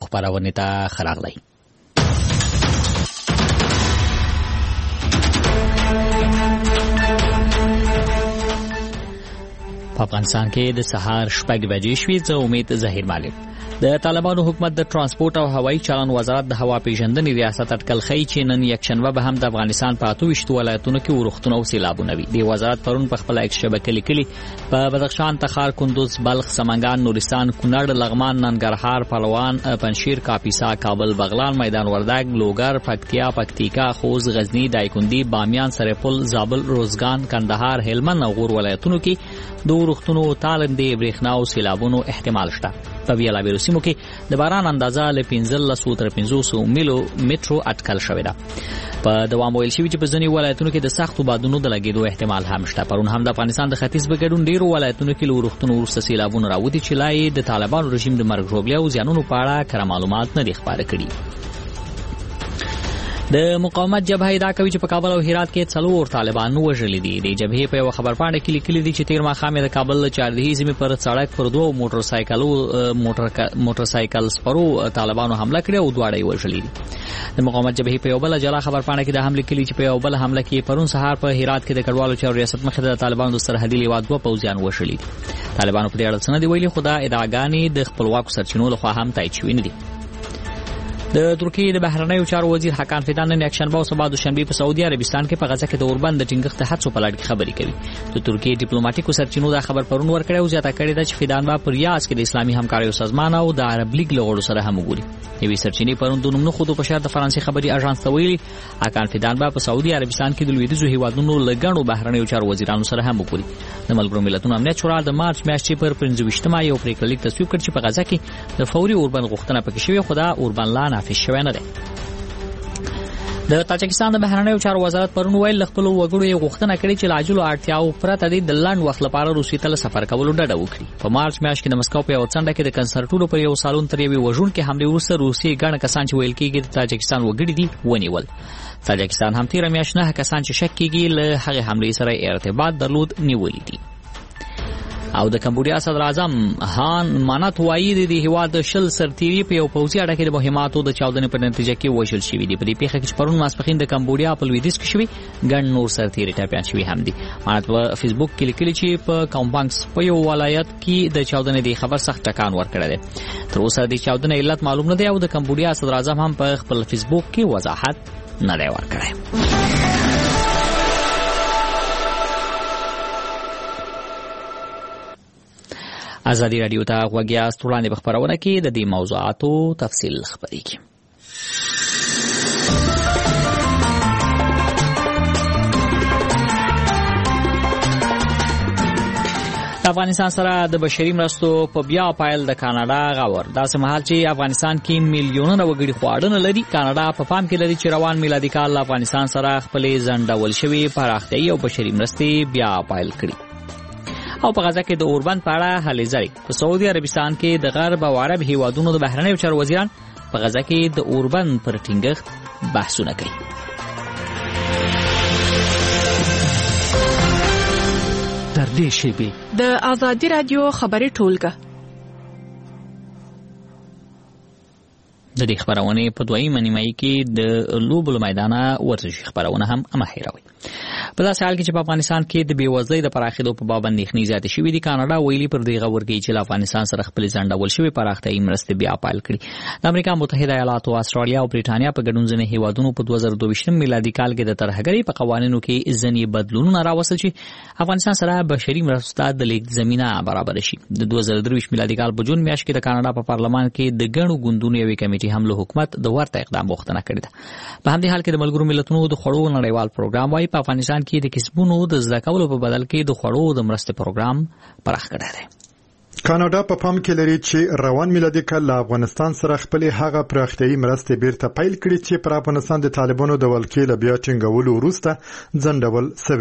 خبرونه ته خراغلی. په افغانستان کې د سهار 6 بجې شوې. زه امید ظاهر مالک. د طالبانو حکومت د ترانسپورت او هوایي چلن وزارت د هوا پیژندنې ریاست اټکل خی چې نن یکشنبه به هم د افغانستان په 28 ولایتونو کې ورښتونه او سیلابونه وي. د وزارت پرون په خپل ایکس شبکې لیکلي په بدخشان، تخار، کندوز، بلخ، سمنګان، نورستان، کونړ، لغمان، ننګرهار، پهلوان، پنجشیر، کاپیسا، کابل، بغلان، میدان وردګ، لوګر، پکتیا، پکتیکا، خوست، غزنی، دایکندی، بامیان، سرپل، زابل، روزګان، کندهار، هلمند او غور ولایتونو کې د ورښتونو، تالندې، برېښنا او سیلابونو احتمال شته. په بیلابیلو سیمو کې د باران اندازه له 1500 تر 500 میلو مترو اټکل شوې ده. په دوام ویل شوی چې په ځینې ولایتونو کې د سختو بادونو د لګېدو احتمال هم شته. پرون هم د افغانستان د ختیځ په ګډون ډیرو ولایتونو کې له ورښتونو وروسته سیلابونه راوتي چې لا یې د طالبانو رژیم د مرګ ژوبلې او زیانونو په اړه کره معلومات نه دي خپاره کړي. د مقاومت جبهه دا کوي چې په کابل او هرات کې 4 طالبان وژلي دي. د جبهې په یو خبرپاڼه کې لیکلي دي چې تیر ماښام د کابل چاردهي سیمې پر سړک پر 2 موټر سایکل سپرو طالبانو حمله کړې او دواړه یې وژلي دي. د مقاومت جبهې په یو بل جلا خبرپاڼه کې د حمله کلی چې په یو بل حمله کې پرون سهار په هرات کې د کډوالو چارو ریاست مخې د طالبانو د سرحدي لیواد 2 پوځیان وژلي دي. طالبانو په دې اړه څه نه دی ویلي، خو دا ادعاګانې د خپلواکو سرچینو لخوا هم تایید شوې نه دي. د ترکیې د بهرنیو چارو وزیر حکان فیدان نن یکشنبه او سبا دوشنبه په سعودي عربستان کې په غزه کې د اوربند د ټینګښت هڅو په لړ کې خبرې کوي. د ترکیې ډیپلوماټیکو سرچینو دا خبر پرون ورکړی او زیاته کړې ده چې فیدان با پر ریاض کې د اسلامي همکاریو سازمان او د عرب لیګ له غړو سره هم وګوري. یوې سرچینې پرون د نوم نه خودو په شهر د فرانسې خبري اژانس ته ویلي حکان فیدان با په سعودي عربستان کې د لویدیځو هیوادونو لګڼو بهرنیو چارو وزیرانو سره هم وګوري. د ملګرو ملتونو امنیت شورا د مارچ میاشتې پر 25مه یو پریکړه لیک تصویب کړ چې په غزه کې د فوري اوربند غوښتنه پکې شوې، خو دا اوربند لا نافذ شوی نه دی. د تاجکستان د بهرنیو چارو وزارت پرون ویل خپل وګړو یې غوښتنه کړې چې لاجلو اړتیاو پرته د لنډ وخت لپاره روسیې ته سفر کولو ډډه وکړي. په مارچ میاشت کې د مسکو په یو څنډه کې د کنسرټونو پر یو سالون تر یوې وژونکې حملې وروسته روسیې ګڼ کسان چې ویل کېږي د تاجکستان وګړي دي ونیول. تاجکستان هم تیر میاشت 9 کسان چې شک کېږي له هغه حملې سره ارتباط درلود نیولي دي. او د کمبودیا صدر اعظم هان مانات وایي د هیواد شل سرتیري په یو پوځي اډه کې د مهماتو د چاودنې په نتیجه کې وژل شوي دي. په دې پیښه کې چې پرون ماسپښین د کمبودیا په لویدیځ کې شوي ګڼ نور سرتیري ټپیان شوي هم دي. مانات په فیسبوک کې لیکلي چې په کامبانګس په یو ولایت کې د چاودنې د خبر سخت ټکان ورکړی دی. تر اوسه د چاودنې علت معلوم نه دی او د کمبودیا صدر اعظم هم په خپل فیسبوک کې وضاحت نه دی ورکړی. ازادي رادیو ته غوږ یاست. وړاندې په خپرونه کې د دې موضوعاتو تفصیل خبرېږي. افغانستان سره د بشري مرستو په بیا پایل د کاناډا غور. داسې مهال چې افغانستان کې میلیونونه وګړي خواړه نه لري، کاناډا په پام کې لري چې روان میلادي کال افغانستان سره خپلې ځنډول شوي پراختیایي او بشري مرستې بیا پایل کړي. او په غزه کې د اوربند په اړه هلې ځلې. په سعودي عربستان کې د غرب او عرب هیوادونو د بهرنیو چارو وزیران په غزه کې د اوربند پر ټینګښت بحثونه کوي. در دې شیبې د ازادي رادیو خبري ټولګه د دې خبرونه په دویمه نیمایي کې د لوبو میدانه ورزشي خبرونه هم مهیروي. په داسې حال کې چې په افغانستان کې د بیوزلۍ د پراخېدو په باب اندېښنې زیاتې شوې دي، کاناډا ویلي پر دې غور کوي چې له افغانستان سره خپلې ځنډول شوې پراختیایي مرستې بیا پیل کړي. د امریکا متحده ایالاتو، استرالیا او بریټانیا په ګډون ځینې هیوادونو په 2022 میلادي کال کې د ترهګرۍ په قوانینو کې ځینې بدلونونه راوستل چې افغانستان سره بشري مرستو د لیږد زمینه برابر شي. د 2023 میلادي کال په جون میاشت کې د کاناډا په پارلمان کې د ګڼو ګوندونو یوې کمیټې هم له حکومت د ورته اقدام غوښتنه کړې ده. په همدې حال کې د ملګرو ملتونو د خوړو نړیوال پروګرام وايي په افغانستان کې د کسبونو د زده کولو په بدل کې د خوړو د مرستې پروګرام پراخ کړی دی. کاناډا په پام کې لري چې روان میلادي کال له افغانستان سره خپل هغه پراختیایي مرستې بیرته پیل کړي چې پر افغانستان د طالبانو د ولکې له بیا ټینګولو وروسته ځنډول شوې وي.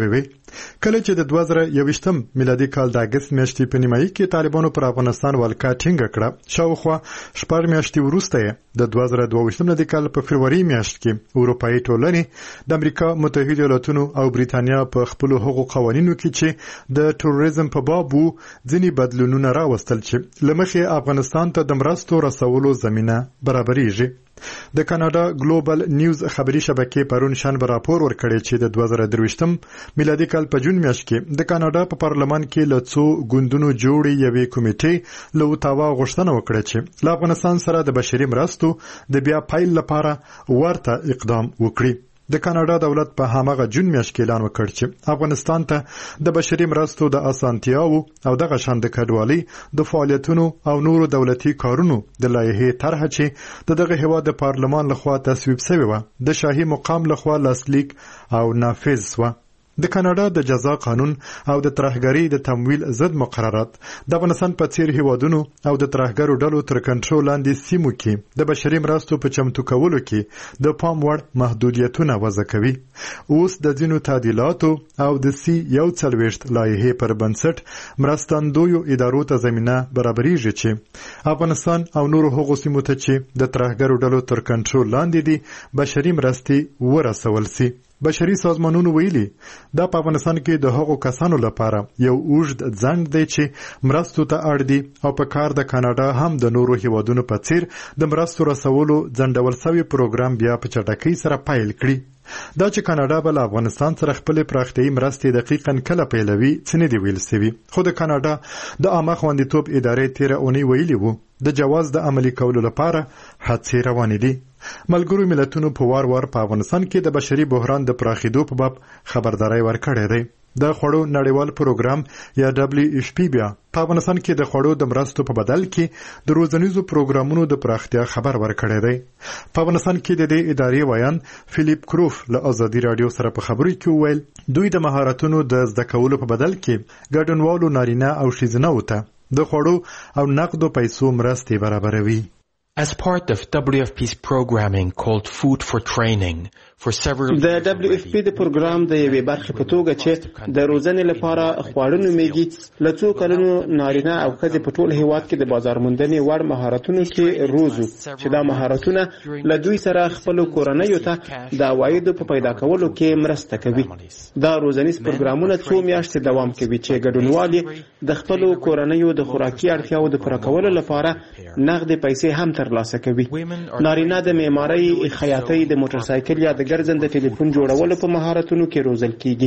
کله چې د 2021 میلادي کال د اگست میاشتې په نیمایي کې طالبانو پر افغانستان ولکه ټینګه کړه، شاوخوا 4 میاشتې وروسته د 2022 میلادي کال په فروری میاشت کې اروپאי ټولنې د امریکا متحده ایالاتونو او بریتانیا په خپل حقوقي قوانینو کې چې د تروریزم په باب ځینې بدلونونه راوستل چې لمخې افغانستان ته د مرستو رسولو زمينه برابرېږي. د کاناډا ګلوبل نیوز خبري شبکې پرون شنبه راپور ورکړی چې د 2023 میلادي کال په جون میاشت کې د کاناډا په پارلمان کې له څو ګوندونو جوړې یوې کمیټې له اوتاوا غوښتنه وکړه چې له افغانستان سره د بشري مرستو د بیا پیل لپاره ورته اقدام وکړي. د کاناډا دولت په هماغه جون میاشت کې اعلان وکړ چې افغانستان ته د بشري مرستو د اسانتیاو او د غشند کډوالۍ د فعالیتونو او نورو دولتي کارونو د لایحې طرح چې دغه هیواد د پارلمان لخوا تصویب شوی و د شاهي مقام لخوا لاسلیک او نافذ و. د کاناډا د جزا قانون او د ترهګرۍ د تمویل ضد مقررات د افغانستان په څیر هیوادونو او د ترهګرو ډلو تر کنټرول لاندې سیمو کې د بشري مرستو په چمتو کولو کې د پام وړ محدودیتونه وضع کوي. اوس د ځینو تعدیلاتو او د سی 41 لایحې پر بنسټ مرستندویو ادارو ته زمينه برابرېږي چې افغانستان او نورو هغو سیمو ته چې د ترهګرو ډلو تر کنټرول لاندې دي بشري مرستې ورسول سي. بشري سازمانونو ویلي دا په افغانستان کې د هغو کسانو لپاره یو اوږد ځنډ دی چې مرستو ته اړ دي او په کار د کاناډا هم د نورو هیوادونو په څیر د مرستو رسولو ځنډول شوی پروګرام بیا په چټکۍ سره پیل کړي. دا چې کاناډا بل افغانستان سره خپل پراختیايي مرستې دقیقاً کله پیلوي څنګه دی ویل سوي، خو د کاناډا د عامه خوندیتوب ادارې تیر اونۍ ویلي وو د جواز د عملي کولو لپاره هڅې روانې دي. ملګرو ملتونو په وار په افغانستان کې د بشري بحران د پراخېدو په باب خبرداري ورکړې ده. د خوړو نړیوال پروګرام یا WFP بیا په افغانستان کې د خوړو د مرستو په بدل کې د روزنیزو پروګرامونو د پراختیا خبر ورکړی دی. په افغانستان کې د دې ادارې ویان فلیپ کروف له آزادي رادیو سره په خبرو کې ویل دوی د مهارتونو د زده کولو په بدل کې ګډونوالو نارینه او ښځینه ته د خوړو او نقدو پیسو مرستې برابروي. As part of WFP's programming called Food for Training for several د WFP د پروګرام د یوې برخې په توګه چې د روزنې لپاره خواړه نومیږي له څو کلونو نارینه او ښځې په ټول هیواد کې د بازار موندنې وړ مهارتونو کې روزو چې دا مهارتونه له دوی سره خپل کورنیو ته د عوایدو په پیدا کولو کې مرسته کوي. دا روزنیز پروګرامونه څو میاشتې دوام کوي چې ګډونوال د خپل کورنیو د خوراکي اړتیاوو د پوره کولو لپاره نغدې پیسې هم ترلاسه کوي. نارینه د معمارۍ، خیاطۍ، د موټر سایکل یا د ګرځنده ټلیفون جوړولو په مهارتونو کې روزل کیږي.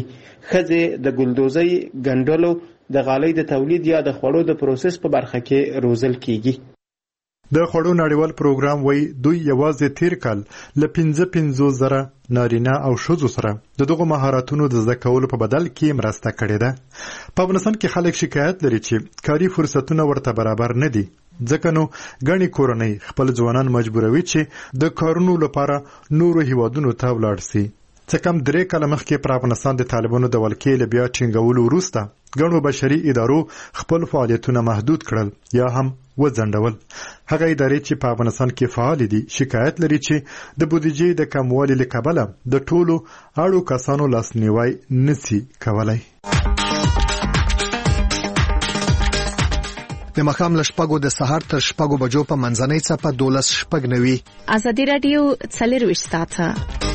ښځې د ګلدوزۍ، ګنډلو، د غالۍ د تولید یا د خوړو د پروسس په برخه کې روزل کیږي. د خوړو نړیوال پروګرام وایي دوی یوازې تیر کال له 55,000 نارینه او ښځو سره دغه مهارتونو د زده کولو په بدل کې مرسته کړې ده. په افغانستان کې خلک شکایت لري چې کاري فرصتونه ورته برابر نه دي، ځکه نو غني کورنۍ خپل ځوانان مجبوروي چې د کارونو لپاره نورو هیوادونو ته ولاړ شي. څه کم 3 کاله مخکې پر افغانستان د طالبانو د ولکې له بیا ټینګولو وروسته ګڼو بشري ادارو خپل فعالیتونه محدود کړل یا هم وځنډول. هغه ادارې چې په افغانستان کې فعال دي شکایت لري چې د بودیجې د کموالي له کبله د ټولو اړو کسانو لاسنیوي نشي کولای. د مخام لشپګو د سهار تر شپګو بجو په منځنۍ صفه 12:09 آزادي رادیو 24 ساعته.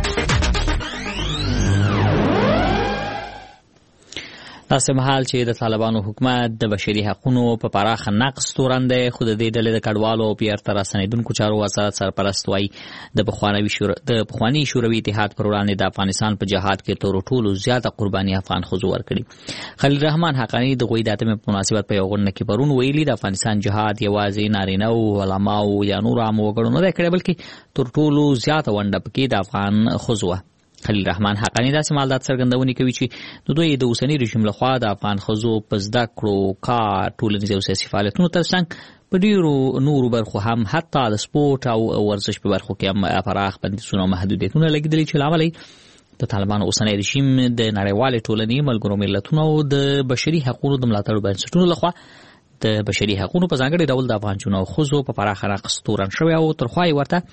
داسې مهال چې د طالبانو حکومت د بشري حقوقو په پراخه نقض تورن دی، خو د دې ډلې د کډوالو او بیرته راستنېدونکو چارو وزارت سرپرست وایي د پخواني شوروي اتحاد پر وړاندې د افغانستان په جهاد کې تر ټولو زیاته قرباني افغان ښځو ورکړي. خلیل رحمان حقانی د غوي د اتمې په مناسبت په یو غونډه کې پرون ویلي د افغانستان جهاد یوازې نارینه او علماو یا نور عام وګړو نه دی کړی، بلکې تر ټولو زیاته ونډه پکې د افغان ښځو. خلیل رحمان حقانی داسې مالدات څرګندونې کوي چې د دوی د اوسني رژیم لخوا د افغان ښځو په زده کړو، کار، ټولنیز او سیاسي فعالیتونو ترڅنګ په ډیرو نورو برخو هم حتی د سپورت او ورزش په برخو کې هم پراخ بندیزونه او محدودیتونه لګېدلي چې لامل یې د طالبانو اوسنی رژیم د نړیوالې ټولنې، ملګرو ملتونو او د بشري حقوقو د ملاتړ بنسټونو لخوا د بشري حقوقو په ځانګړي ډول د افغان جنو او ښځو په پراخه نقض تورن شوی او ترخوا یې ورته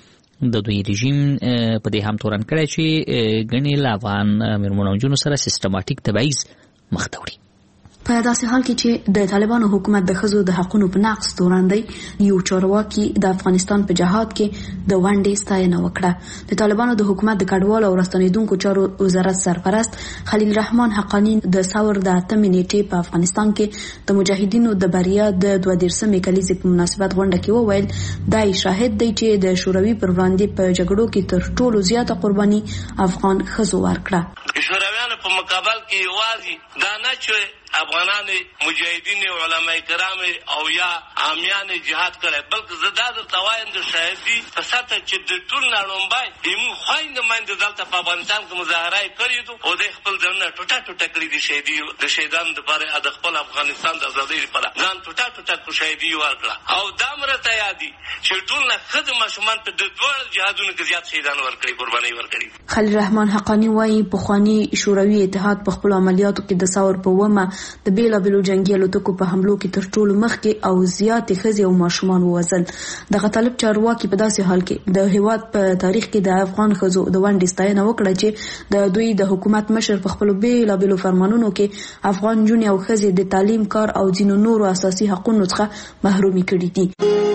د دوی رژیم په دې هم تورن کړی چې ګڼې له افغان میرمنو او نجونو سره سیستماتیک تبعیض مخ ته وړي. په داسې حال کې چې د طالبانو حکومت د ښځو د حقونو په نقض تورن دی، یو چارواکي د افغانستان په جهاد کې د ونډې ستاینه وکړه. د طالبانو د حکومت د کډوالو او راستنیدونکو چارو وزارت سرپرست خلیل الرحمن حقانی د ثور د 8 نیټې په افغانستان کې د مجاهدینو د بریا د 22 کلیزې په مناسبت غونډه کې وویل دای شاهد دی چې د شوروي پر وړاندې په جګړو کې تر ټولو زیاته قرباني افغان ښځو ورکړه. شورویانو په مقابل کې یوازې دا نه چې افغانان مجاهدین علماء کرام او یا عامیان جهاد کړي، بلکې زدا د تواین د شهادي په ساته چې د ټول نړومبای دمو خويند مند دلته په افغانستان کې مظاهره کړې دي او د خپل ځنه ټوټه ټوټه کړې دي شهادي د شهیدانو لپاره د خپل افغانستان د ازادۍ لپاره ځان ټوټه ټوټه کو شهادي ورکړه او دا مرته یادي چې ټول نه خدمت ماشومان په د دوه جهادونو کې زیات شهیدان ورکړي، قرباني ورکړي. خلیل الرحمن حقانی وايي پخوانی شوروي اتحاد په خپل عملیاتو کې د ثور په ومه د بیلابیلو جنگي الوتکو په حملو کې تر ټولو مخکې او زیاتې ښځې او ماشومان ووژل. دغه طالب چارواکي په داسې حال کې د هیواد په تاریخ کې د افغان ښځو د ونډې ستاینه وکړه چې د دوی د حکومت مشر په خپل بیلابیلو فرمانونو کې افغان جون او ښځې د تعلیم، کار او ځینو نورو اساسي حقوقو څخه محرومي کړي دي.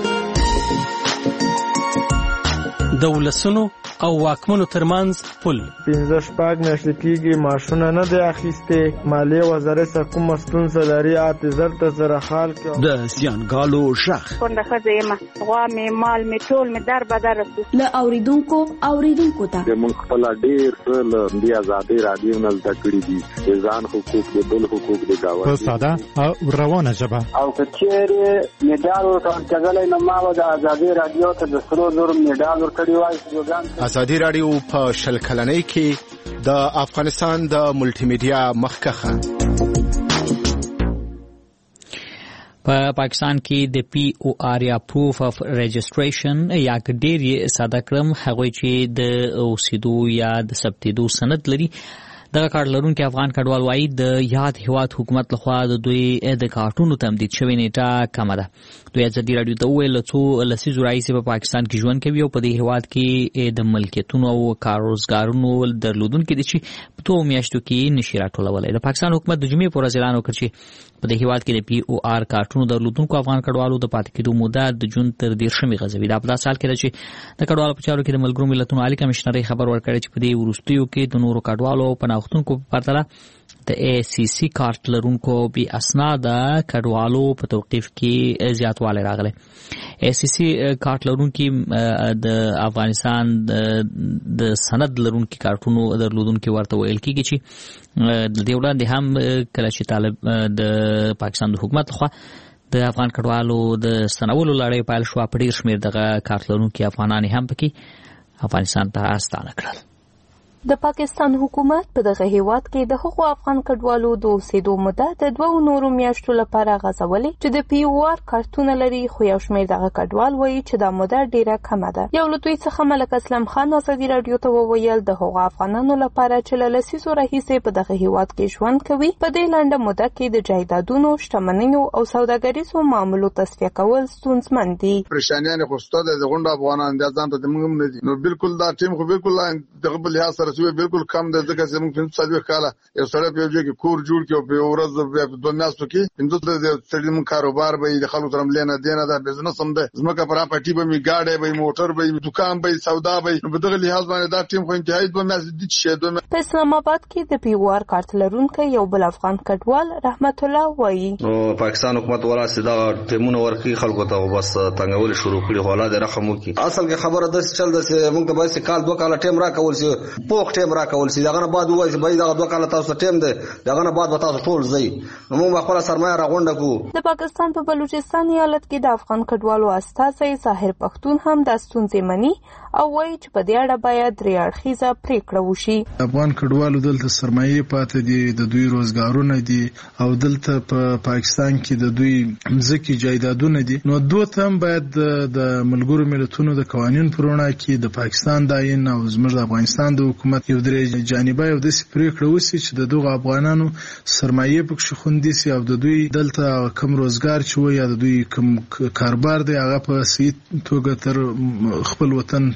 د ولسونو او واکمنو ترمنځ پل 15 میاشتې کېږي ماشونه نه دی اخیستې، مالیې وزارت سره کومه ستونزه لري، حافظر ته سره حال کې د زیانګالو شخ کونډه ښځه یم، غوا مې مال مې ټول مې در بدر له اوریدونکو ته موږ خپل ډېر څه له دې ازادۍ راډیو نه زده کړي دي، د ځان حقوق د بل حقوق د گاونډي په ساده او روانه ژبه او کچېرې میډال ورکړل نو ما د ازادۍ راډیو ته د سرو زر میډال ورکړی وای. ازادي راډیو په شل کلنۍ کې د افغانستان د ملټي میډیا مخکخه په پاکستان کې د POR یا پروف اف رجسټریشن یا ډیر یې ساده کړم هغه چې د اوسېدو یا د ثبتېدو سند لري. دغه کارت لرونکي افغان کډوال وایي د یاد هیواد حکومت لخوا د دوی د کارتونو تمدید شوی نیټه کمه ده. دوی ازادي راډیو ته وویل څو لسیزو راهیسې په پاکستان کې ژوند کوي او په دې هیواد کې د ملکیتونو او کاروزګارونو درلودونکي دي چې په 2 میاشتو کې نشي راټولولی. د پاکستان حکومت د جمعې په ورځ اعلان وکړ چې په دې هیواد کې د POR کارتونو درلودونکو افغان کډوالو د پاتې کېدو موده د جون تر 13 غځوي. دا په داسې حال کې ده چې د کډوالو په چارو کې د ملګرو ملتونو عالي کمشنرۍ خبر ورکړی چې په دې وروستیو کې د نورو کډوالو او پناهغوښتونکو په پرتله د ACC کارت لرونکو بې اسناده کډوالو په توقیف کې زیاتوالی راغلی. ACC کارت لرونکي د افغانستان د سند لرونکي کارتونو درلودونکي ورته ویل کېږي چې د دې وړاندې هم کله چې طالب د پاکستان د حکومت لخوا د افغان کډوالو د ستنولو لړۍ پیل شوه، په ډېر شمېر دغه کارت لرونکي افغانان هم پکې افغانستان ته ستانه کړل. د پاکستان حکومت په دغه هیواد کې د هغو افغان کډوالو د اوسېدو موده د 2 نورو میاشتو لپاره غځولې چې د POR کارتونه لري، خو یو شمېر دغه کډوال وایي چې دا موده ډیره کمه ده. یو له دوی څخه ملک اسلم خان ازادي راډیو ته وویل د هغو افغانانو لپاره چې له لسیزو راهیسې په دغه هیواد کې ژوند کوي په دې لنډه موده کې د جایدادونو، شتمنیو او سوداګریزو معاملو تصفیه کول ستونزمن دي. پریشانیان خو ستاسو د غونډه افغانان د ځان ته موږ نه دي، نو بالکل دا ټیم خو بالکل دغه بل لحاظ سره بالکل کم ده، ځکه چې موږ 15 کاله یو سره په یوه کې کور جوړ کړو، په ورځ په 2 میاشتو کې 15 سړي موږ کاروبار به د خلکو سره مليانه دینه ده، بزنس هم ده، زمکه پر پټي به می گاډي به موټر به دکان به سودا به، په دغه لحاظ باندې دا ټیم خو انتهایی 2 میاشتې دي چې په اسلام آباد کې د POR کارت لرونکي یو بل افغان کډوال رحمت الله وایي نو پاکستان حکومت وراسي دا ټیمونه ورکی خلکو ته بس تنګول شروع کړي، حواله د رقم وکي. اصل کې خبره د چل د موږ د بس کال 2 کال ټیم را کول سي، پوک ټیم را کول سي، دغه نه بعد وایي چې دا 2 کال تاسو ټیم دی، دغه نه بعد تاسو ټول ځي، نو موږ خپل سرمایه راغونډه کو. د پاکستان په بلوچستان ایالت کې د افغان کډوالو استازي ظاهر پښتون هم د ستونزې مني او وایي چې په دې اړه باید ریاړخیزه پریکړه وشي. افغان کډوالو دلته سرمایه پاتې دي، د دوی روزګارونه دي او دلته په پاکستان کې د دوی مځکې جایدادونه دي، نو دوی هم باید د ملګرو ملتونو د قوانینو پر وړاندې کې د پاکستان د عین او زموږ د افغانستان د حکومت یو درې جانبه یو د پریکړه وشي چې د دغه افغانانو سرمایه پکې خوندي سي او د دوی دلته کم روزګار چې وي یا د دوی کم کاروبار دی هغه په صحیح توګه تر خپل وطن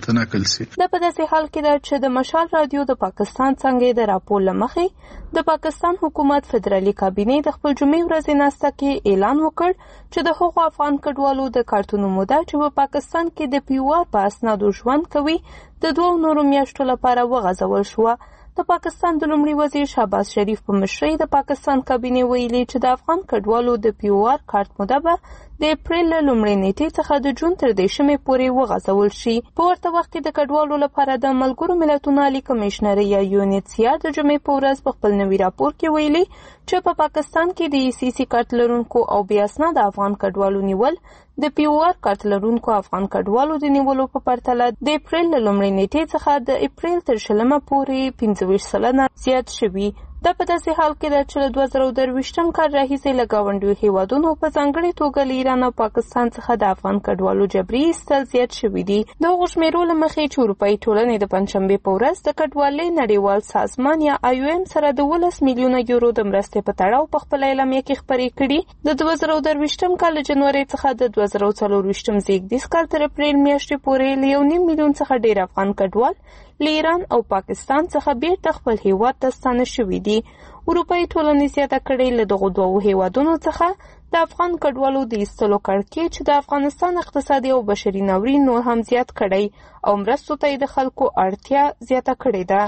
متناقل شي. د په داسې حال کې ده چې د مشال رادیو د پاکستان څنګه د راپور لمخې د پاکستان حکومت فدرالي کابینه د خپل جمعې ورځې ناسته کې اعلان وکړ چې د هغو افغان کډوالو د کارتونو موده چې په پاکستان کې د پیوار په اسنادو ژوند کوي د 2 نورو میاشتو لپاره وغځول شوه. د پاکستان د لومړي وزیر شهباز شریف په مشرۍ د پاکستان کابینه ویلي چې د افغان کډوالو د پیوار کارت موده به د اپریل لومړۍ نیټې څخه د جون تر 10 پورې وغځول شي. په ورته وخت کې د کډوالو لپاره د ملګرو ملتونو عالی کمشنر یا UNHCR د جمعې په ورځ په خپل نوي راپور کې ویلي چې په پاکستان کې د ECC کارت لرونکو او بې اسناده افغان کډوالو نیول د پیوار کارت لرونکو افغان کډوالو د نیولو په پرتله د اپریل لومړۍ نیټې څخه د اپریل تر 20 پورې 25% زیات شوي. دا په داسې حال کې ده چې له 2023 کال راهیسې له ګاونډیو هیوادونو په ځانګړې توګه له ایران او پاکستان څخه د افغان کډوالو جبري ایستل زیات شوي دي. د هغو شمېرو له مخې چې اروپایي ټولنې د پنجشنبې په ورځ د کډوالۍ نړیوال سازمان یا IOM سره د 12 میلیونه یورو د مرستې په تړاو په خپله اعلامیه کې خپرې کړي. د 2023 کال له جنورۍ څخه د 2024 زیږدیز کال تر اپریل میاشتې پورې له 1.5 میلیون څخه ډېر افغان کډوال له ایران او پاکستان څخه بیرته خپل هیواد ته ستانه شوي دي. اروپایي ټولنې زیاته کړې له دغو دوو هیوادونو څخه د افغان کډوالو د ایستلو کړکېچ چې د افغانستان اقتصادي او بشري ناورین نور هم زیات کړی او مرستو ته د خلکو اړتیا زیاته کړې ده.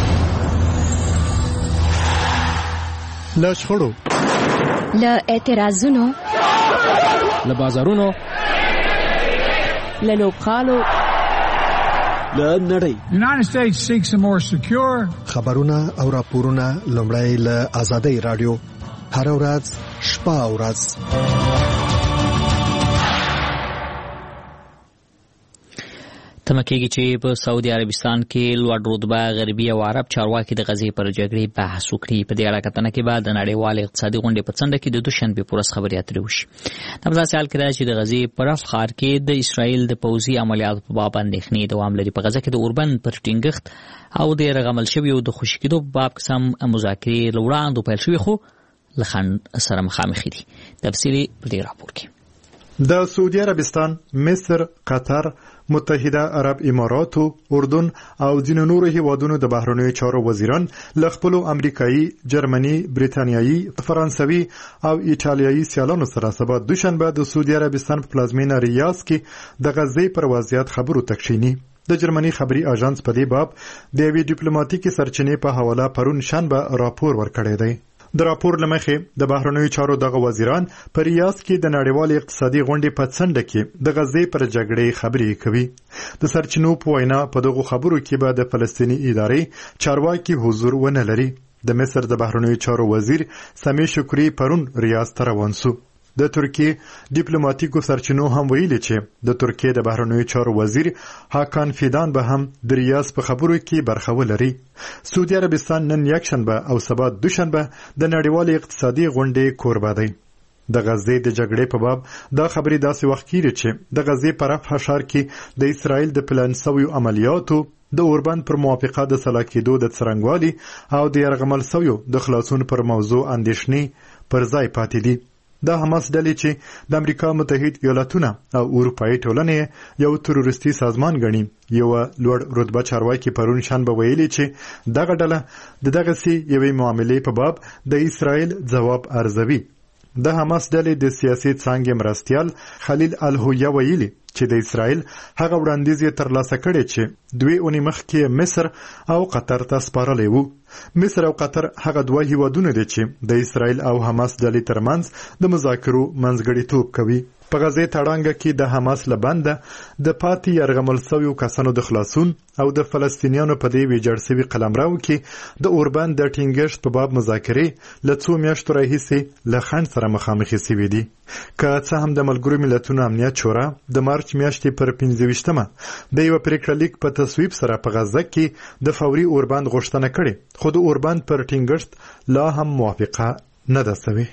له شخړو، له اعتراضونو، له بازارونو، له لوبغالو، له نړۍ. United States seeks a more secure. خبرونه او راپورونه لومړی له آزادۍ رادیو هر ورځ شپه او ورځ. تمکیږي چې په سعودي عربستان کې لوړ رتبه غربي او عرب چارواکي د غزې پر جګړې بحث وکړي. په دې اړه کتنه کې بعد د نړیوال اقتصادي غونډې په څنډه کې د دوشنبې په ورځ خبرې اترې وشي. دا په داسې حال کې ده چې د غزې په رفح ښار کې د اسرائیل د پوځي عملیاتو په باب اندېښنې دوام لري. په غزه کې د اوربند پر ټینګښت او د رغمل شویو د خوشي کېدو په باب قسم مذاکرې له وړاندې پیل شوي خو له خنډ سره مخامخ دي. تفصیلي په دې راپور کې د سعودي عربستان، مصر، قطر، متحده عرب اماراتو، اردن او ځینو نورو هیوادونو د بهرنیو چارو وزیران له خپلو امریکایي، جرمني، بریتانیایي، فرانسوي او ایټالیایي سیالانو سره سبا دوشنبه د سعودي عربستان په پلازمینه ریاض کې د غزې پر وضعیت خبرو تکشینی. د جرمني خبري اژانس په دې باب د یوې ډیپلوماټیکي سرچینې په حواله پرون شنبه راپور ورکړی دی. د راپور لمخې د بهرنیو چارو دغه وزیران په ریاض کې د نړیوال اقتصادي غونډې په څنډه کې د غزې پر جګړې خبرې کوي. د سرچینو په وینا په دغه خبرو کې به د فلسطینی ادارې چارواکي حضور ونه لري. د مصر د بهرنیو چارو وزیر سامي شکری پرون ریاض ته روان شو. د ترکیې ډیپلوماټیکو سرچینو هم ویلي چې د ترکیې د بهرنیو چارو وزیر هاکان فیدان به هم د ریاض په خبرو کې برخه ولري. سعودي عربستان نن یکشنبه او سبا دوشنبه د نړیوال اقتصادي غونډې کوربه دی. د غزې د جګړې په باب دا خبرې داسې وخت کېږي چې د غزې په رفح ښار کې د اسرائیل د پلان شویو عملیاتو د اوربند پر موافقه د سلا کېدو د څرنګوالي او د یرغمل شویو د خلاصون پر موضوع اندېښنې پر ځای پاتې دي. دا حماس ډلې چې د امریکا متحد ایالاتونه او اروپایي ټولنې یو تروریستي سازمان ګڼي، یو لوړ رتبه چارواکي پرون شنبه ویلي چې دغه ډله د دغسې یوې معاملې په باب د اسرائیل ځواب ارزوي. د حماس ډلې د سیاسي څانګې مرستیال خلیل الهویه ویلي چې د اسرائیل هغه وړاندیز یې ترلاسه کړی چې 2 اونۍ مخکې مصر او قطر ته سپارلی وو. مصر او قطر هغه دوه هیوادونه دي چې د اسرائیل او حماس ډلې ترمنځ د مذاکرو منځګړیتوب کوي. په غزې تړانګه کې د حماس له بنده د پاتې یرغمل شویو کسانو د خلاصون او د فلسطینیانو په دې ویجاړ شوي قلمرو کې د اوربند د ټینګښت په باب مذاکرې له 2 میاشتو راهیسې له خنډ سره مخامخ شوي دي. که څه هم د ملګرو ملتونو امنیت شورا د مارچ میاشتې پر 15مه د یو پریکړه لیک په تصویب سره په غزه کې د فوري اوربند غوښتنه کړې، خو د اوربند پر ټینګښت لا هم موافقه نه ده شوې.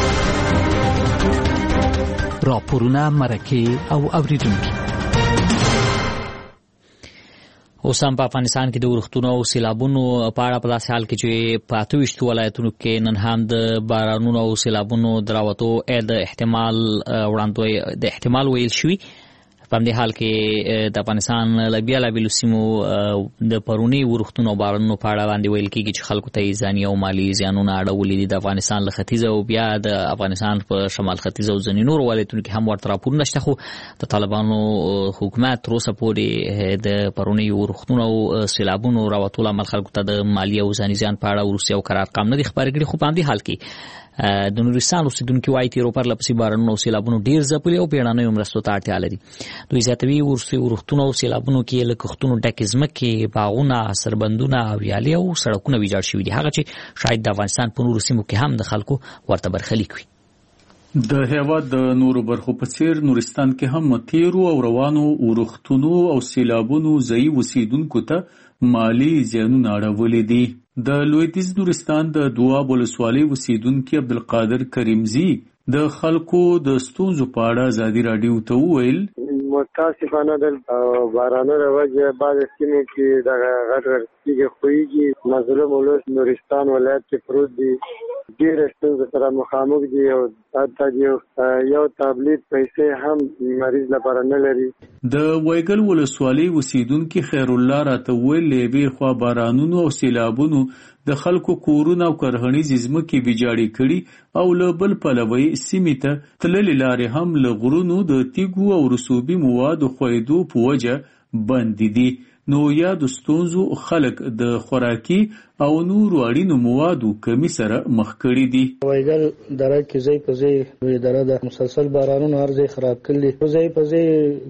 راپورونه، مرکې او اوریدونکي. اوس هم په افغانستان کې د ورښتونو او سیلابونو په اړه په داسې حال کې چې په 28 ولایتونو کې نن هم د بارانونو او سیلابونو د راوتو د احتمال ویل شوي. په دې حال کې د افغانستان لبیا لبیل سیمو د پرونی ورختونو بارونو په اړه باندې ویل کېږي چې خلکو ته ځاني او مالی زیانونه اړولې دي. د افغانستان له ختیځ او بیا د افغانستان په شمال ختیځ او ځینې نور ولایتونو کې هم ورته راپورونه شته، خو د طالبانو حکومت تر اوسه پورې د پرونی ورختونو او سیلابونو راوتلو عمل خلکو ته د مالی او ځاني زیان په اړه وروسته یو قرار قام نه دی خبرې کړې. خو په دې حال کې د نورستان اوسیدونکو وايي تیرو پر لپسې بارانونو او سیلابونو ډیر ځپلي او پیړانو مرستو ته اړتیا لري. دوی زیاتوي ورختونو او سیلابونو کې له کښتونو ډکې ځمکې، باغونه، سربندونه او ویالې او سړکونه ویجاړ شوي دي، هغه چې شاید د افغانستان په نورو سیمو کې هم د خلکو ورته برخلیک وي. د هیواد د نورو برخو په څیر نورستان کې هم تیرو او روانو ورختونو او سیلابونو ځایي اوسیدونکو ته مالی زیانونه اړولي دي. د لویدیځ نورستان د دواب ولسوالۍ اوسیدونکي عبدالقادر کریمزي د خلکو د ستونزو په اړه ازادي راډیو ته وویل متاسفانه د بارانونو وجه بعض سیمو کې د غټ غټ تیږې ښویېږي. مظلوم ولس نورستان ولایت کې پروت دی، ډېر ستونزو سره مخامخ دي او حتی یو تابلیت پیسې هم مریض لپاره نه لري. د وایګل ولسوالۍ اوسیدونکي خیر الله راته وویل له یوې خوا بارانونو او سیلابونو د خلکو کورونه او کرهنیزې ځمکې ویجاړې کړي او له بل پلوه سیمې ته تللې لارې هم له غرونو د تیږو او رسوبي موادو ښویېدو په وجه بندې دي. نو یاد ستونزو خلک د خوراکي او نورو اړینو موادو کمی سره مخ کړي دي. وایګل دره کې ځای په ځای لوی دره ده، مسلسل بارانونو هر ځای خراب کړي، ځای په ځای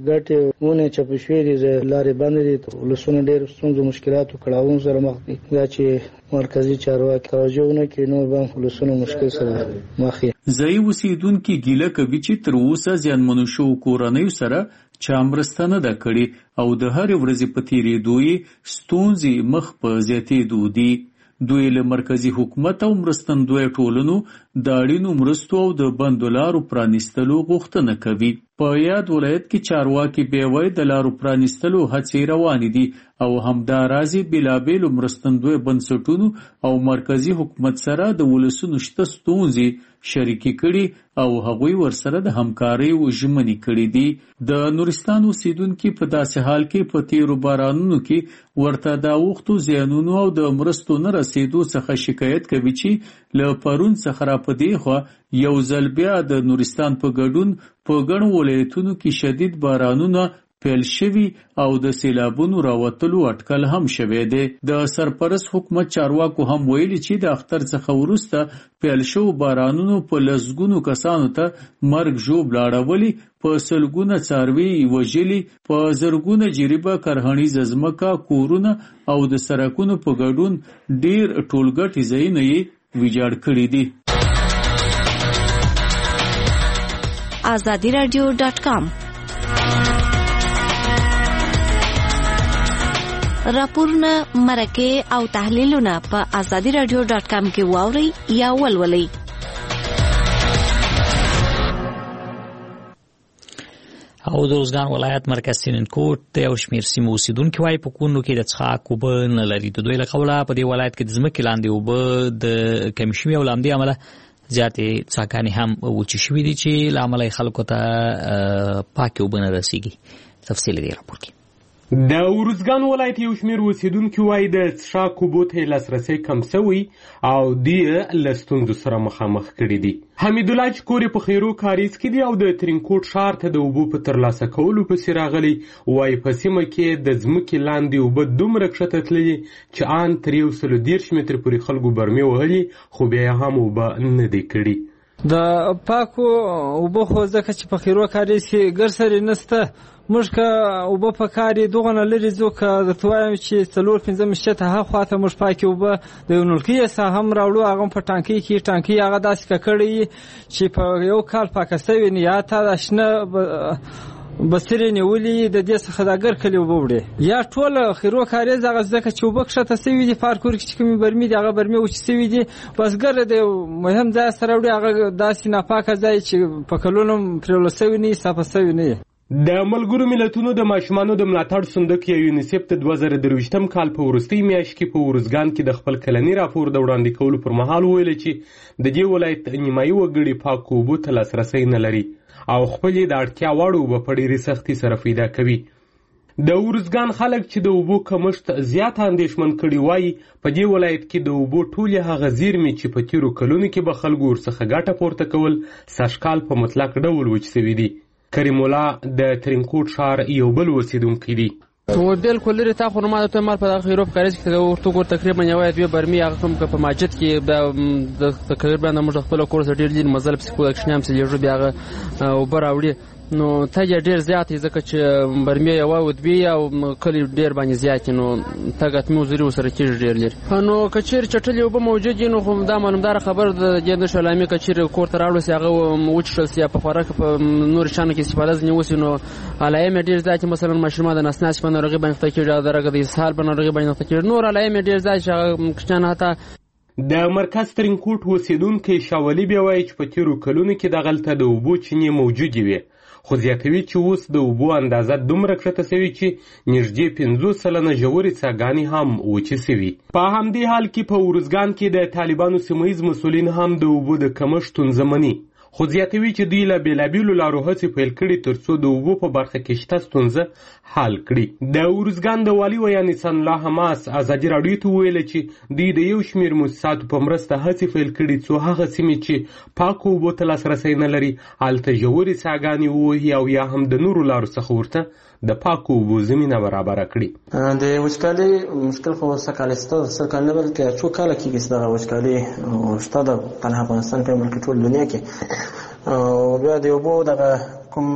ګټې ونه چپې شوې دي، لارې بندې دي، ولسونه ډېر ستونزو مشکلاتو کړاوونو سره مخ دي. دا چې مرکزي چارواکي توجه ونه کړي نو به ولسونه مشکل سره مخ وي. ځایي اوسیدونکي ګیله کوي چې تر اوسه زیانمنو شوو کورنیو سره چا مرسته نه ده کړې او د هرې ورځې په تېرېدو یې ستونزې مخ په زیاتېدو دي. دوی له مرکزي حکومت او مرستندویه ټولنو د اړینو مرستو او د بندو لارو پرانیستلو غوښتنه کوي. په یاد ولایت کې چارواکي بیا وایي د لارو پرانیستلو هڅې روانې دي او همداراز بېلابېلو مرستندویه بنسټونو او مرکزي حکومت سره د ولسونو شته ستونزې شریکې کړي او هغوی ورسره د همکارۍ ژمنې کړي دي. د نورستان اوسیدونکي په داسې حال کې په تیرو بارانونو کې ورته د اوښتو زیانونو او د مرستو نه رسېدو څخه شکایت کوي چې له پرون څخه را په دې خوا یو ځل بیا د نورستان په ګډون په ګڼو ولایتونو کې شدید بارانونه پیل شوي او د سیلابونو راوتلو اټکل هم شوی دی. د سرپرست حکومت چارواکو هم ویلي چې د اختر څخه وروسته پیل شوو بارانونو په لسګونو کسانو ته مرګ ژوبله اړولي، په سلګونه څاروي وژلي، په زرګونه جریبه کرهنیزه ځمکه، کورونه او د سړکونو په ګډون ډیر ټولګټي ځایونه یې ویجاړ کړي دي. azadiradio.com راپورونه، مرکې او تحلیلونه په azadiradio.com کې واورئ یا ولولئ. او د روزګان ولایت مرکز سیننکوټ د یو شمېر سیمو اوسیدونکي وایي په کورونو کې د څښاک اوبه نه لري. د دوی له قوله په دې ولایت کې د ځمکې لاندې اوبه د کمې شوي او له همدې امله زیاتې څاګانې هم وچې شوي دي چې له امله خلکو ته پاکې اوبه نه رسېږي. تفصیل دې راپور کې. د ارزګان ولایت یو شمېر اوسیدونکي وایي د څښاک اوبو ته لاسرسی کم سوی او دوی له ستونزو سره مخامخ کړي دي. حمیدالله چې کور یې په خیرو کاریز کې دی او د ترینکوټ ښار ته د اوبو په ترلاسه کولو پسې راغلی، وایي په سیمه کې د ځمکې لاندې اوبه دومره کښته تللي چې ان تر 130 متره پورې خلکو برمې وهلي، خو بیا هم اوبه نه دی کړي. د پاکو اوبه خو ځکه چې په خیرو کاریز کې ګرسرې نسته، موږ که اوبه په کار یې دغه نه لرې ځو، که درته وایم چې 4-5 میاشتې هاخوا ته موږ پاکې اوبه د یو نلکۍ څخه هم راوړو، هغه هم په ټانکۍ کې ټانکۍ هغه داسې ککړې وي چې په یو کال پاکه سوې نه، یا تا دا شنه بسترې نیولې د دې څخه دا ګرکلې اوبه وړې، یا ټول خیرو کاریز هغه ځکه چې اوبه کښته سوي دي، پارکور کې چې کومې برمې دي هغه برمې وچې سوي دي، بس ګره د یو مهم ځای سره وړي، هغه داسې ناپاکه ځای چې په کلونو پرېوړل سوي نه وي، صافه سوي نه وي. د ملګرو ملتونو د ماشومانو د ملاتړ صندوق یا یونیسف د 2023م کال په وروستۍ میاشت کې په ارزګان کې د خپل کلني راپور د وړاندې کولو پر مهال ویل چې د دې ولایت نیمایي وګړي پاکو اوبو ته لاسرسی نه لري او خپلې د اړتیا وړ اوبه په ډېرې سختۍ سره پیدا کوي. د ارزګان خلک چې د اوبو کمښت زیات اندېښمن کړي وایي په دې ولایت کې د اوبو ټولې هغه زیرمې چې په تېرو کلونو کې به خلکو ورڅخه ګټه پورته کول سږکال په مطلق ډول وچ سوي دي. کریم الله د ترینکوټ ښار یو بل اوسیدونکی دی. بالکل لري تا خو ما ته مال په دغه یورپ کارز کې د ورته تقریبا یو دوه برمي هغه کوم په ماجد کې د تقریبا موږ خپل کورس ډیر لري مزل پسکو اکشنام سي لږه بیا او براوړي نو ته ډیر زیات ځکه چې برمي یو او دوی او کلی ډیر باندې زیات نو تاګت مو زری وسره کې ډیر لري نو کچیر چټلی وب موجود نو خو دا معلومدار خبر د جند شلامي کچیر کور تر اړو سي هغه وچل سي په فرق په نور شان کې استفاده نه وسی نو علایم ډیر زیات مثلا مشرومه د نسناس په نورغي باندې تکیر درګه د اسهال په نورغي باندې تکیر نور علایم ډیر زیات کچان هتا د مرکز ترینکوټ اوسیدونکي شاولي بیا وایي چې په تیرو کلونو کې د غلطه د اوبو چینې موجودې وي خو زیاتوي چې اوس د اوبو اندازه دومره کښته سوي چې نږدې 50 سلنه ژورې څاګانې هم وچې سوي. په همدې حال کې په ارزګان کې د طالبانو سیمه ییز مسؤلین هم د اوبو د کمښت ستونزه مني خو زیاتوي چې دوی له بېلابېلو لارو هڅې پیل کړي تر څو د اوبو په برخه کې شته ستونزه حل کړي. د ارزګان د والي ویان سن الله حماس ازادي راډیو ته وویل چې دوی د یو شمېر مؤسساتو په مرسته هڅې پیل کړي څو هغه سیمې چې پاکو اوبو ته لاسرسی نه لري هلته ژورې څاګانې ووهي او یا هم د نورو لارو څخه ورته د پاکو اوبو زمینه برابره کړي. د وچکالۍ مشکل خو سر کال نه بلکې څو کاله کېږي چې دغه وچکالۍ شته د تنها افغانستان په بلکې ټول دنیا کې او بیا د اوبو دغه کوم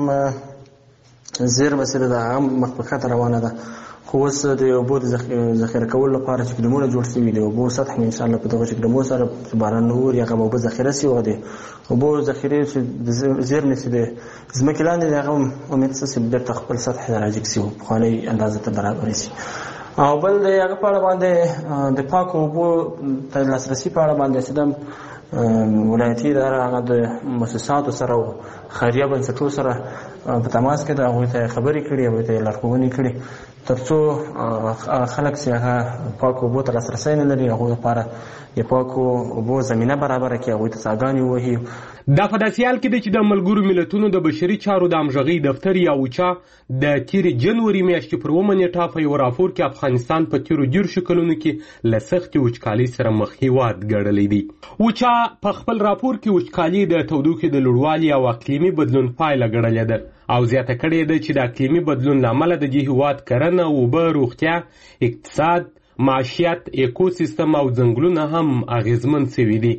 زیرمه چې د هغه مخ په خطر روانه ده خو اوس د اوبو د ذخیره کولو لپاره چې ګدمونه جوړ شوي دي اوبو سطح مې انشاءالله په دغه چې ګدمو سره باران نه اوري هغه اوبه ذخیره شي او د اوبو ذخیرې چې د زیرمې چې د ځمکې لاندې دي هغه امید څه چې بېرته خپل سطح ته راجګ شي پخوانۍ اندازه ته برابر شي. او بل د هغه په اړه باندې د پاکو اوبو ته لاسرسي په اړه باندې چې د ولایتي اداره هغه د مؤسساتو سره او خیریه بنسټونو سره په تماس کې د هغوی ته خبرې کړي هغوی ته لارښوونې کړي تر څو خلک چې هغه پاکو اوبو ته لاسرسی نه لري هغوی لپاره د پاکو اوبو زمینه برابره کړي هغوی ته څاګانې ووهي. دا په داسې حال کې دی چې د ملګرو ملتونو د بشري چارو د همغږۍ دفتر یا اوچا د تېرې جنوري میاشتې پر 9 نیټه په یو راپور کې افغانستان په تېرو 10 کلونو کې له سختې وچکالۍ سره مخ هېواد ګڼلی دی. اوچا په خپل راپور کې وچکالي د تودوخې د لوړوالي او اقلیمي بدلون پایله ګڼلې ده او زیاته کړې ده چې د اقلیمي بدلون له امله د دې هېواد کرنه اوبه روغتیا اقتصاد معیشت ایکوسیستم او ځنګلونه هم اغیزمن سوي دي.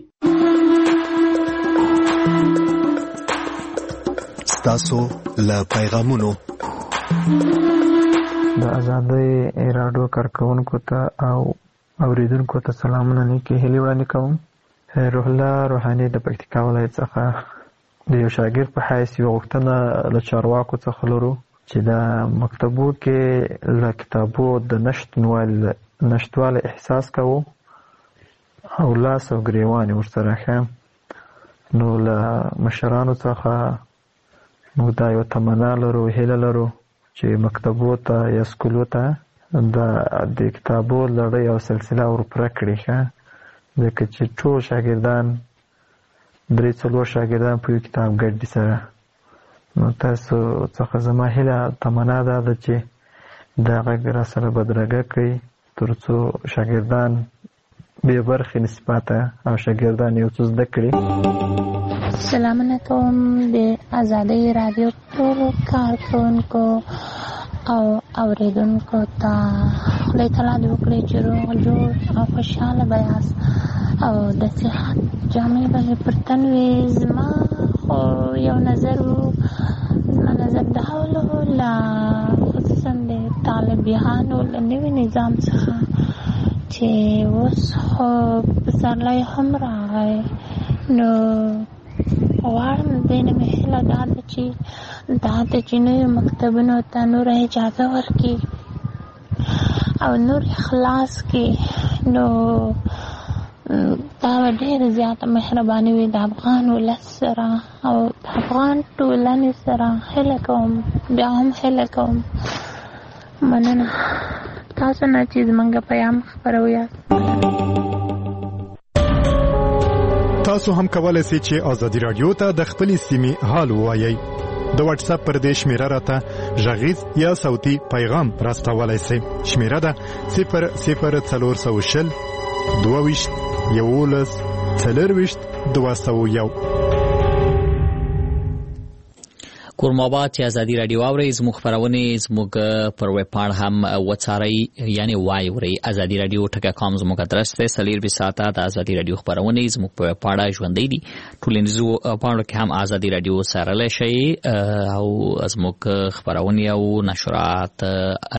ستاسو له پیغامونو د ازادۍ راډیو کارکونکو ته او اوریدونکو ته سلامونه نیکې هیلې وړاندې کوم. روح الله روحاني د پکتیکا ولایت څخه د یو شاګرد په حیث یوه غوښتنه له چارواکو څخه لرو چې د مکتبو کې له کتابو د نشتوالی احساس کوو او لاس او ګریوان ورسره ښه نو له مشرانو څخه موږ دا یو تمنا لرو هیله لرو چې مکتبو ته یا سکولو ته د کتابو لړۍ او سلسله ورپوره کړي ښه ځکه چې ټول شاګردان 3-4 شاګردان په یو کتاب ګډ دي سره نو تاسو څخه زما هیله تمنا دا ده چې دا غږ راسره بدرګه کړئ تر څو شاګردان بې برخې نسباته او شاګردان یو څه زده کړي. سلامونه کوم د ازادۍ راډیو ټولو کارکوونکو او اوریدونکو ته خدای تعالی دې وکړي چې روغ جوړ او خوشحاله به یاست او د صحت جامې به مې پر تن وي. زما خو یو نظر و زما نظر دا و له خصوصا د طالبانو له نوي نظام څخه چې اوس خو پسرلی هم راغی نو غواړم دوی نه مې هیله دا ده چې نویو مکتبونو ته نوره اجازه ورکړي او نور خلاص کړي نو دا ډېر زیاته مهرباني وي د افغان ولس سره او د افغان ټولنې سره. هیله کوم بیا هم هیله کوم مننه تاسو نه چې زمونږ پیغام خپروي. تاسو هم کولای شئ چې ازادي رادیو ته د خپلې سیمې حال ووایئ. د واتس اپ پر دې شمیره راته غږیز یا صوتي پیغام راستولای شئ. شمیره ده 00420 22 11 40 201. کورماباد چې ازادي رادیو اوري زموږ خبرونه زموږ پر ویب پاڼه هم وڅارئ یعنی وایوري ازادي رادیو ټکا.com زموږ ادرس ته سلیر به ساته د ازادي رادیو خبرونه زموږ په پاڼه ژوندۍ دي. ټولنیزو پاڼو کې هم ازادي رادیو سره لشي او زموږ خبرونه او نشرات